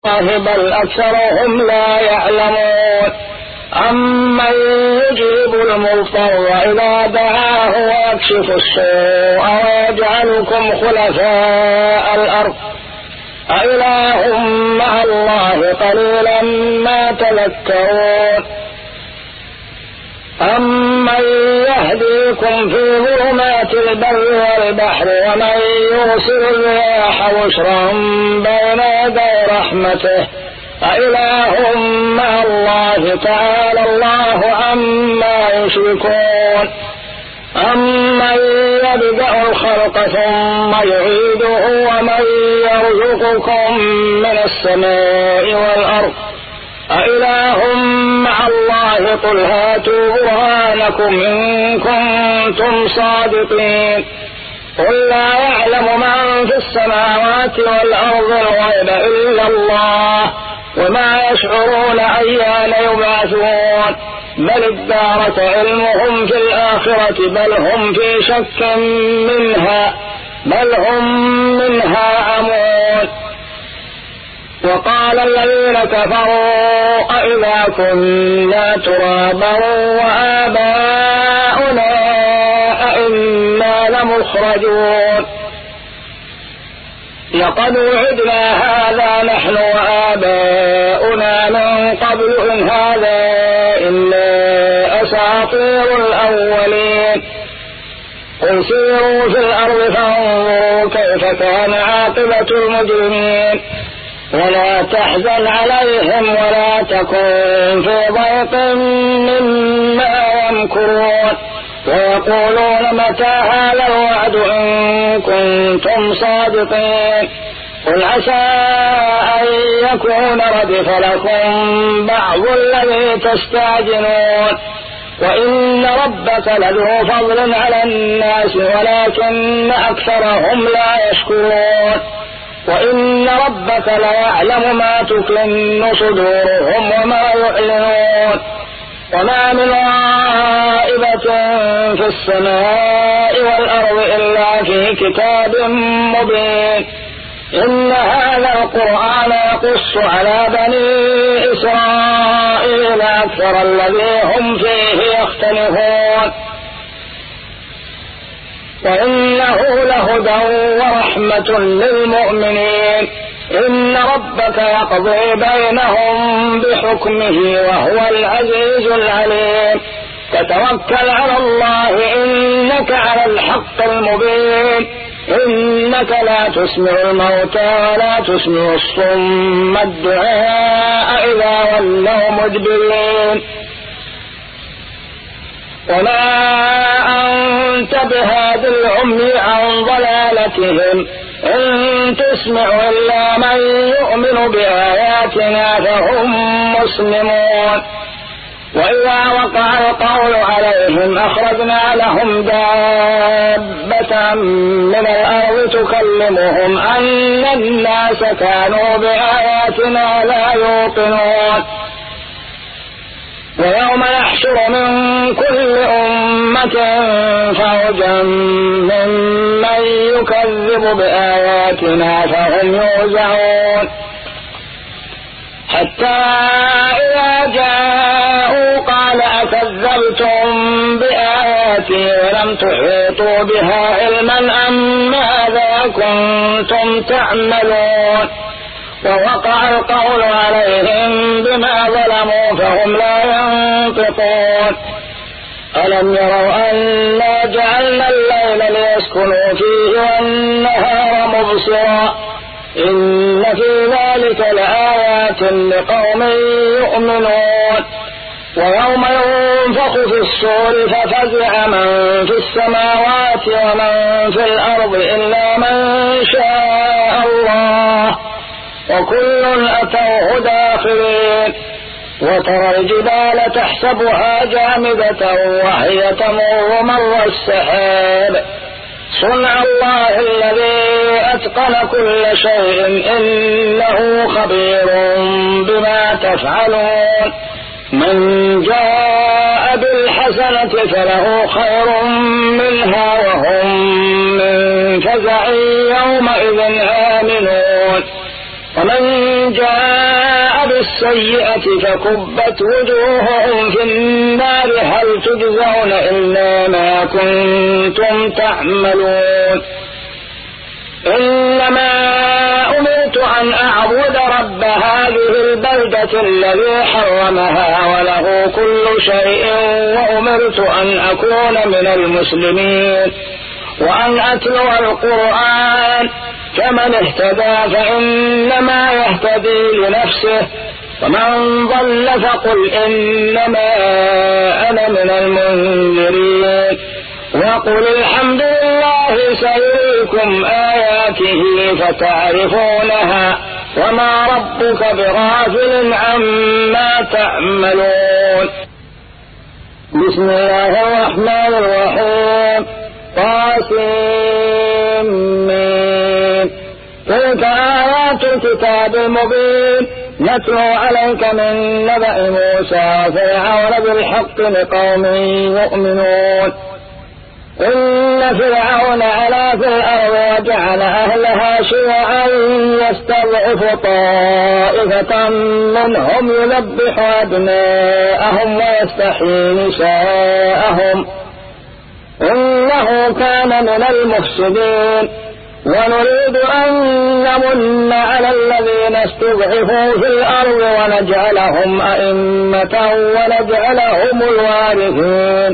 بل أكثرهم لا يعلمون. أمن يجيب المضطر إذا دعاه ويكشف السوء ويجعلكم خلفاء الأرض أإله مع الله قليلا ما تذكرون. أمن يهديكم في ظلمات البر والبحر ومن يرسل الرياح بشرا بين يدي رحمته أإله مع الله تعالى الله عما يشركون. أمن يبدأ الخلق ثم يعيده ومن يرزقكم من السماء والأرض أإله مع الله قل هاتوا برهانكم إن كنتم صادقين. قل لا يعلم من في السماوات والأرض الغيب إلا الله وما يشعرون أيان يبعثون بل ادارك علمهم في الآخرة بل هم في شك منها بل هم منها عمون. وقال الذين كفروا أئذا كنا ترابا وآباؤنا أئنا لمخرجون. لقد وعدنا هذا نحن وآباؤنا من قبل إن هذا إلا أساطير الأولين. قل سيروا في الأرض فانظروا كيف كان عاقبة المجرمين ولا تحزن عليهم ولا تكن في ضيق مما يمكرون ويقولون متى هذا الوعد إن كنتم صادقين. قل عسى أن يكون ردف لكم بعض الذي تستعجلون وإن ربك لذو فضل على الناس ولكن أكثرهم لا يشكرون. وإن ربك ليعلم ما تكن صدورهم وما يعلنون. وما من غائبة في السماء والأرض إلا في كتاب مبين. إن هذا القرآن يقص على بني إسرائيل أكثر الذي هم فيه يختلفون وإنه لهدى ورحمة للمؤمنين. إن ربك يقضي بينهم بحكمه وهو العزيز العليم. فتوكل على الله إنك على الحق المبين. إنك لا تسمع الموتى ولا تسمع الصم الدعاء إذا ولوا مدبرين. وما أنت بهاد العمي عن ضلالتهم إن تسمع إلا من يؤمن بآياتنا فهم مسلمون. وإذا وقع القول عليهم أخرجنا لهم دابة من الأرض تكلمهم أن الناس كانوا بآياتنا لا يوقنون. ويوم نحشر من كل أمة فوجا ممن يكذب بآياتنا فهم يوزعون حتى إذا جاءوا قال أكذبتم بآياتي ولم تحيطوا بها علما أم ماذا كنتم تعملون. ووقع القول عليهم بما ظلموا فهم لا ينطقون. ألم يروا أنا جعلنا الليل ليسكنوا فيه والنهار مبصرا إن في ذلك لآيات لقوم يؤمنون. ويوم ينفخ في الصور ففزع من في السماوات ومن في الأرض إلا من شاء الله وكل أتوه داخلين. وترى الجبال تحسبها جامدة وهي تمر مر السحاب صنع الله الذي أتقن كل شيء إنه خبير بما تفعلون. من جاء بالحسنة فله خير منها وهم من فزع يومئذ آمنون. ومن جاء بالسيئة فكبت وجوههم في النار هل تجزون إلا ما كنتم تعملون إنما أمرت أن أعبد رب هذه البلدة الذي حرمها وله كل شيء وأمرت أن أكون من المسلمين وأن أتلو القرآن فمن اهتدى فإنما يهتدي لنفسه ومن ضل فقل إنما أنا من المنذرين وقل الحمد لله سيريكم آياته فتعرفونها وما ربك بغافل عما تعملون بسم الله الرحمن الرحيم طاسمين تلك آيات الكتاب المبين نتلو عليك من نبأ موسى وفرعون بالحق لقوم يؤمنون إن فرعون علا في الأرض وجعل أهلها شيعا يستضعف طائفة منهم يذبح أبناءهم ويستحيي نساءهم إنه كان من المفسدين ونريد أن نمن على الذين استضعفوا في الأرض ونجعلهم أئمة ونجعلهم الوارثين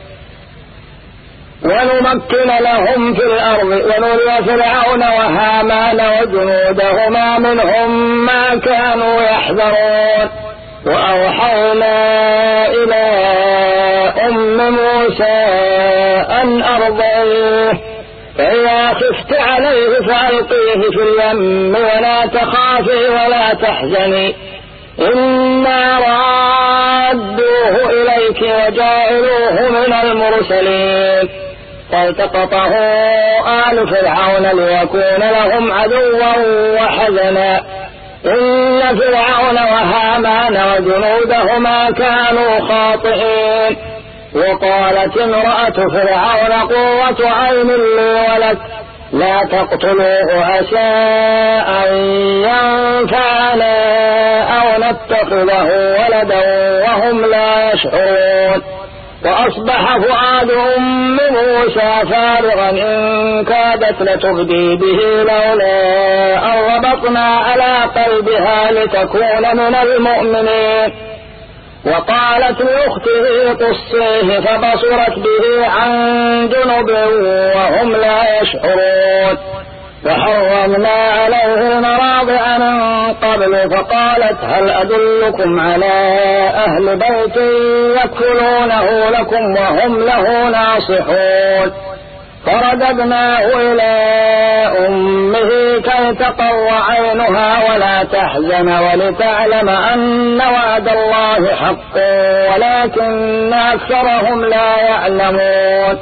ونمكن لهم في الأرض ونري فرعون وهامان وجنودهما منهم ما كانوا يحذرون وأوحينا إلى أم موسى أن أرضيه فإذا خفت عليه فألقيه في اليم ولا تخافي ولا تحزني إنا رادوه إليك وجاعلوه من المرسلين فالتقطه آل فرعون ليكون لهم عدوا وحزنا إن فرعون وهامان وجنودهما كانوا خاطئين وقالت امرأة فرعون قرة عين لي ولك لا تقتلوه عسى أن ينفعنا أو نتخذه ولدا وهم لا يشعرون وأصبح فؤاد أم موسى فارغا إن كادت لتبدي به لولا أن ربطنا على قلبها لتكون من المؤمنين وقالت لأخته قصيه فبصرت به عن جنب وهم لا يشعرون وحرمنا عليه المراضع من قبل فقالت هل أدلكم على أهل بيت يكفلونه لكم وهم له ناصحون فرددناه إلى أمه كي تقر عينها ولا تحزن ولتعلم أن وعد الله حق ولكن أكثرهم لا يعلمون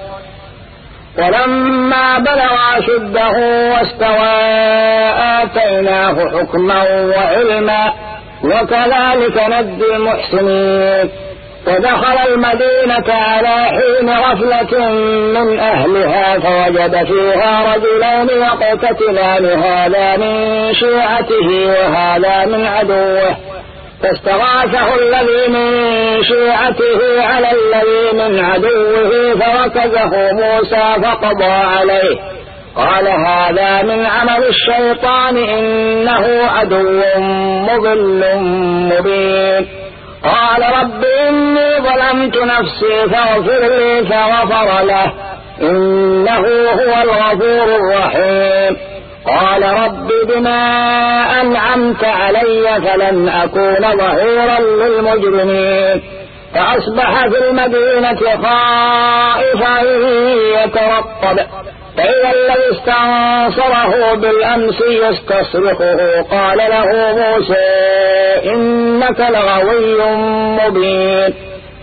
ولما بلغ أشده واستوى آتيناه حكما وعلما وكذلك نجزي المحسنين ودخل المدينة على حين غفلة من أهلها فوجد فيها رجلين يقتتلان هذا من شيعته وهذا من عدوه فاستغاثه الذي من شيعته على الذي من عدوه فوكزه موسى فقضى عليه قال هذا من عمل الشيطان إنه عدو مضل مبين قال رب إني ظلمت نفسي فاغفر لي فغفر له إنه هو الغفور الرحيم قال رب بما أنعمت علي فلن أكون ظهيرا للمجرمين فأصبح في المدينة خائفا يترقب فإذا الذي استنصره بالأمس يستصرخه قال له موسى إنك لغوي مبين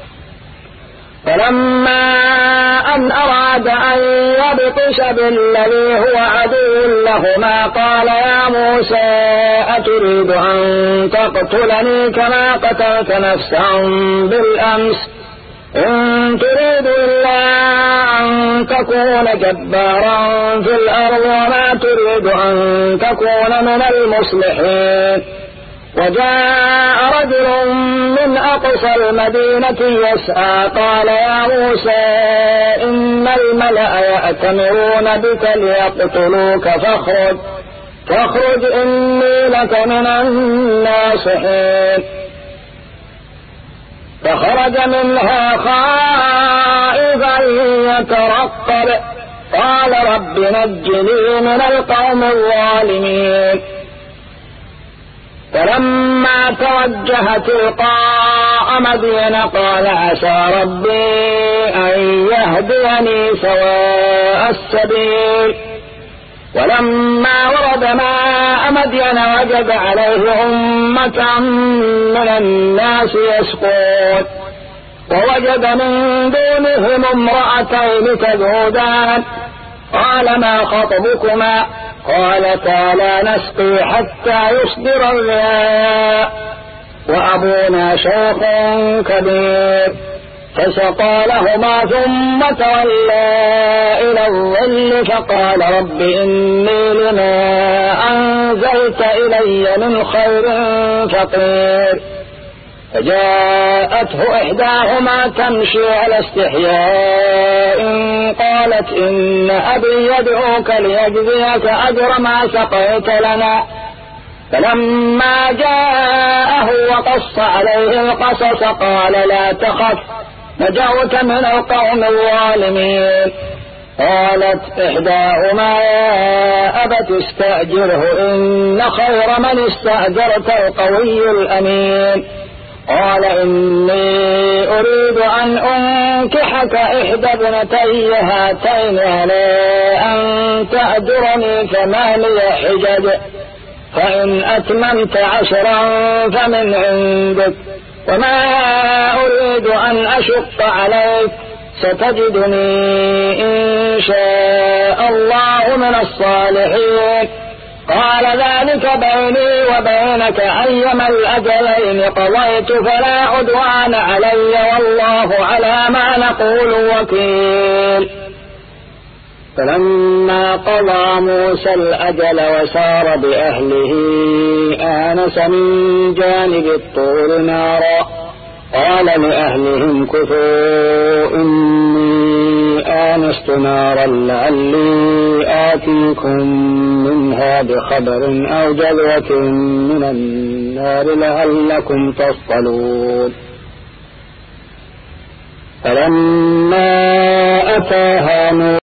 فلما أن أراد أن يبطش بالذي هو عدو لهما قال يا موسى أتريد أن تقتلني كما قتلت نفسا بالأمس إن تريد إلا أن تكون جبارا في الأرض وما تريد أن تكون من المصلحين وجاء رجل من أقصى المدينة يسعى قال يا موسى إن الملأ يأتمرون بك ليقتلوك فاخرج إني لك من الناصحين. فخرج منها خائفا يترقب قال رب نجني من القوم الظالمين. فلما توجه تلقاء مدين قال عسى ربي أن يهديني سواء السبيل. ولما ورد ماء مدين وجد عليه أمة من الناس يسقون ووجد من دونهم امرأتين تذودان قال ما خطبكما قالتا لا نسقي حتى يصدر الرياء وأبونا شيخ كبير. فسقى لهما ثم تولى إلى الظل فقال رب إني لما أنزلت إلي من خير فقير. فجاءته إحداهما تمشي على استحياء قالت إن أبي يدعوك ليجزيك أجر ما سقيت لنا. فلما جاءه وقص عليه القصص قال لا تخف نجوت من القوم الظالمين. قالت إحداهما يا أبت استأجره إن خير من استأجرت القوي الأمين. قال إني أريد أن أنكحك إحدى ابنتي هاتين على أن تأجرني 8 حجج فإن أتممت 10 فمن عندك وما أريد أن أشق عليك ستجدني إن شاء الله من الصالحين. قال ذلك بيني وبينك أيما الأجلين قضيت فلا عدوان علي والله على ما نقول وكيل. فلما قضى موسى الأجل وسار بأهله آنس من جانب الطور نارا قال لأهلهم كثوا إني آنست نارا لعلي آتيكم منها بخبر أو جذوة من النار لعلكم تصطلون. فلما أتاها